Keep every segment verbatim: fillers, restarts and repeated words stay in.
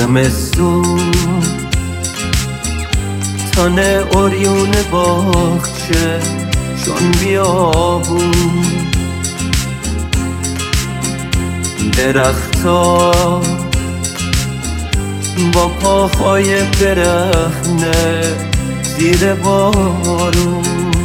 زمستون تن اوریون باغچه چون بیابون، درختا با پاهای برهنه زیر بارون.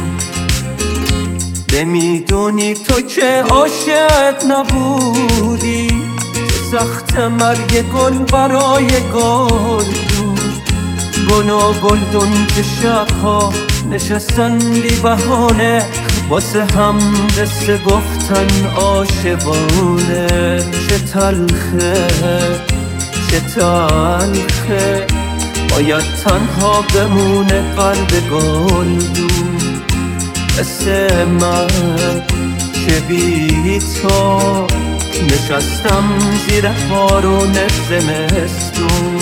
نمیدونی تو که عاشق نبودی، سخت مرگ گل برای گلدون. گل و گلدون که شبها نشستن بی بهانه واسه هم قصه گفتن عاشقانه. چه تلخه چه تلخه باید تنها بمونه قلب گلدون. قصه من که بی تو نشستم زیر بارون زمستون.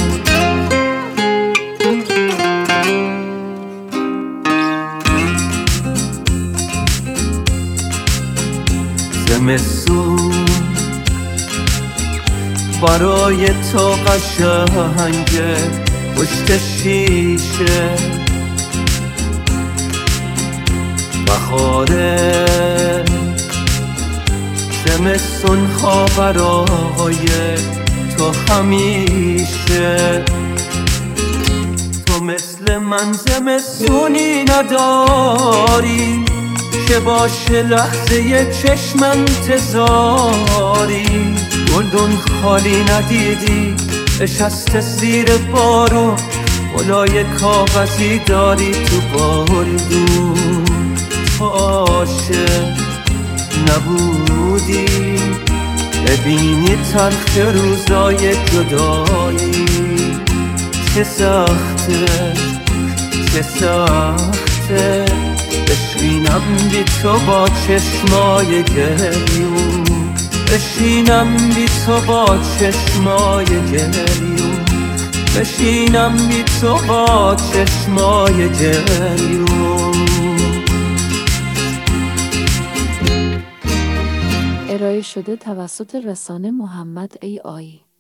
زمستون برای تو قشنگه پشت شیشه، بخاره زمستون ها برای تو همیشه. تو مثل من زمستونی نداری که باشه لحظه چشم انتظاری. گلدون خالی ندیدی نشسته زیر بارون، گلای کاغذی داری تو گلدون. تو عاشق نبودی ببینی تلخ روزای جدایی. چه سخته چه سخته بشینم بی تو با چشمای گریون. بشینم بی تو با چشمای گریون. بشینم بی تو با چشمای گریون. ارائه شده توسط رسانه محمد ای آی.